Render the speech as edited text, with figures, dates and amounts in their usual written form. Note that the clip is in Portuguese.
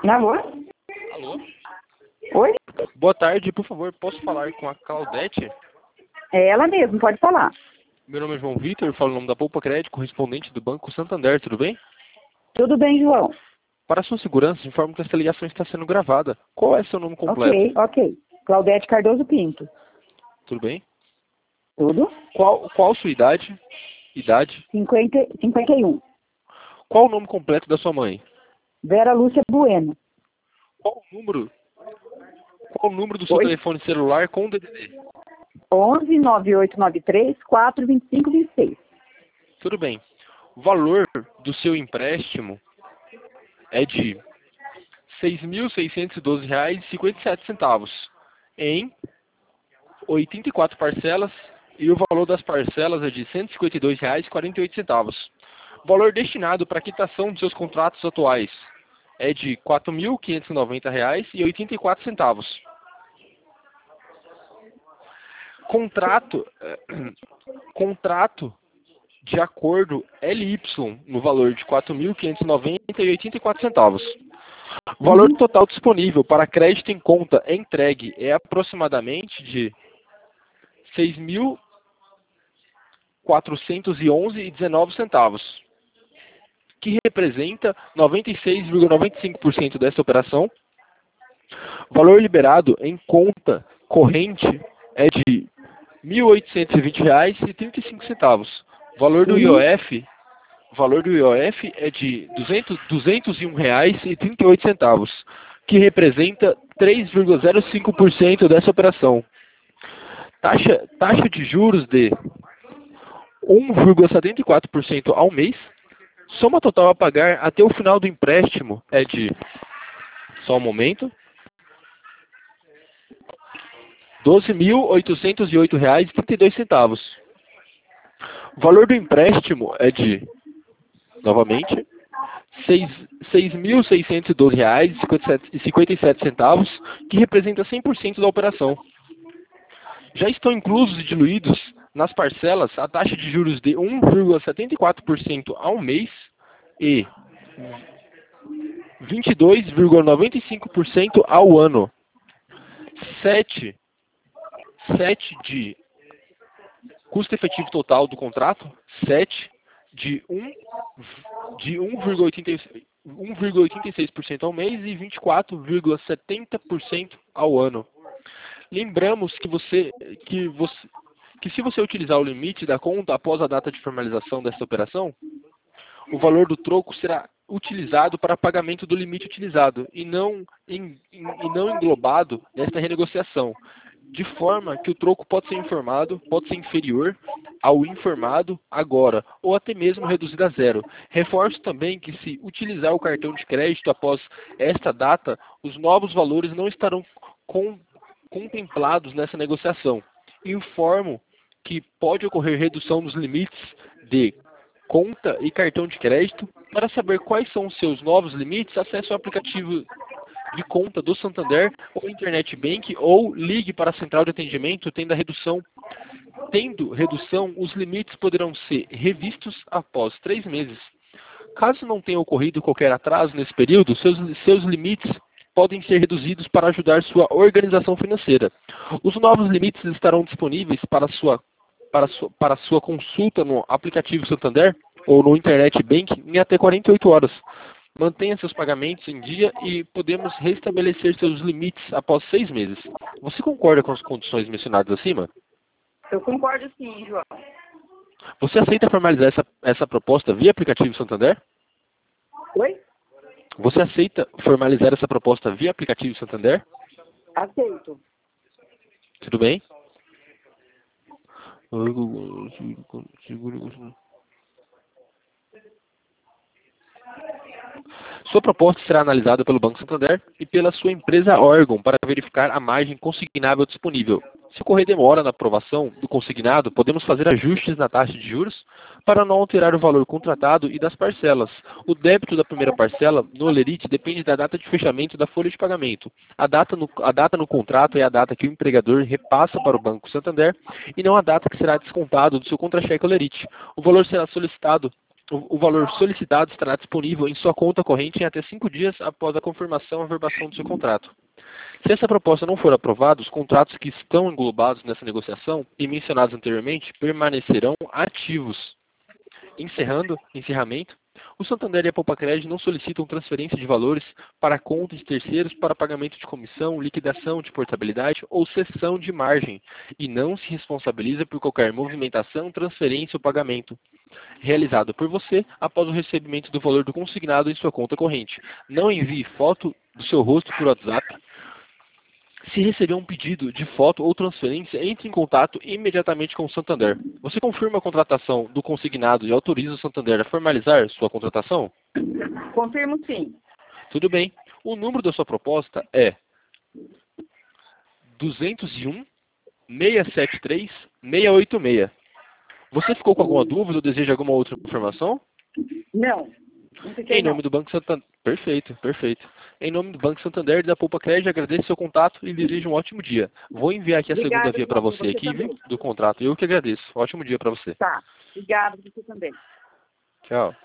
Alô? Alô? Oi? Boa tarde, por favor, posso falar com a Claudete? É ela mesmo, pode falar. Meu nome é João Vitor, eu falo o nome da Poupa Crédito, correspondente do Banco Santander, tudo bem? Tudo bem, João? Para sua segurança, informo que essa ligação está sendo gravada. Qual é seu nome completo? Ok. Claudete Cardoso Pinto. Tudo bem? Tudo? Qual sua idade? Idade? 51. Qual o nome completo da sua mãe? Vera Lúcia Bueno. Qual o número? Qual o número do seu Oi? telefone celular com DDD? 11 9893 425 26. Tudo bem. O valor do seu empréstimo é de R$ 6.612,57 em 84 parcelas e o valor das parcelas é de R$ 152,48. O valor destinado para a quitação dos seus contratos atuais é de R$ 4.590,84. Contrato de acordo LY no valor de R$ 4.590,84. O valor total disponível para crédito em conta entregue é aproximadamente de R$ 6.411,19, que representa 96,95% dessa operação. O valor liberado em conta corrente é de R$ 1.820,35. O valor do IOF é de R$ 201,38, que representa 3,05% dessa operação. Taxa de juros de 1,74% ao mês. Soma total a pagar até o final do empréstimo é de, só um momento, R$ 12.808,32. O valor do empréstimo é de, novamente, R$ 6.612,57, que representa 100% da operação. Já estão inclusos e diluídos nas parcelas a taxa de juros de 1,74% ao mês e 22,95% ao ano. 7 de custo efetivo total do contrato, 7 de 1,86% ao mês e 24,70% ao ano. Lembramos que se você utilizar o limite da conta após a data de formalização dessa operação, o valor do troco será utilizado para pagamento do limite utilizado e não englobado nesta renegociação, de forma que o troco pode ser inferior ao informado agora, ou até mesmo reduzido a zero. Reforço também que se utilizar o cartão de crédito após esta data, os novos valores não estarão contemplados nessa negociação. Informo que pode ocorrer redução nos limites de conta e cartão de crédito. Para saber quais são os seus novos limites, acesse o aplicativo de conta do Santander ou Internet Bank ou ligue para a central de atendimento tendo redução, os limites poderão ser revistos após 3 meses. Caso não tenha ocorrido qualquer atraso nesse período, seus limites podem ser reduzidos para ajudar sua organização financeira. Os novos limites estarão disponíveis para sua consulta no aplicativo Santander ou no Internet Bank em até 48 horas. Mantenha seus pagamentos em dia e podemos restabelecer seus limites após 6 meses. Você concorda com as condições mencionadas acima? Eu concordo sim, João. Você aceita formalizar essa proposta via aplicativo Santander? Oi? Você aceita formalizar essa proposta via aplicativo Santander? Aceito. Tudo bem? Sua proposta será analisada pelo Banco Santander e pela sua empresa órgão para verificar a margem consignável disponível. Se ocorrer demora na aprovação do consignado, podemos fazer ajustes na taxa de juros para não alterar o valor contratado e das parcelas. O débito da primeira parcela no Olerite depende da data de fechamento da folha de pagamento. A data no contrato é a data que o empregador repassa para o Banco Santander e não a data que será descontado do seu contra-cheque Olerite. O valor será solicitado O valor solicitado estará disponível em sua conta corrente em até 5 dias após a confirmação e averbação do seu contrato. Se essa proposta não for aprovada, os contratos que estão englobados nessa negociação e mencionados anteriormente permanecerão ativos. Encerramento, o Santander e a Poupa-Cred não solicitam transferência de valores para contas de terceiros para pagamento de comissão, liquidação de portabilidade ou cessão de margem e não se responsabiliza por qualquer movimentação, transferência ou pagamento realizado por você após o recebimento do valor do consignado em sua conta corrente. Não envie foto do seu rosto por WhatsApp. Se receber um pedido de foto ou transferência, entre em contato imediatamente com o Santander. Você confirma a contratação do consignado e autoriza o Santander a formalizar sua contratação? Confirmo sim. Tudo bem. O número da sua proposta é 201 673 686. Você ficou com alguma dúvida ou deseja alguma outra informação? Não. Não fiquei, Em nome do Banco Santander. Perfeito, perfeito. Em nome do Banco Santander e da Poupa-Cred, agradeço seu contato e desejo um ótimo dia. Vou enviar aqui a segunda via para você aqui, viu, do contrato. Eu que agradeço. Ótimo dia para você. Tá. Obrigada, você também. Tchau.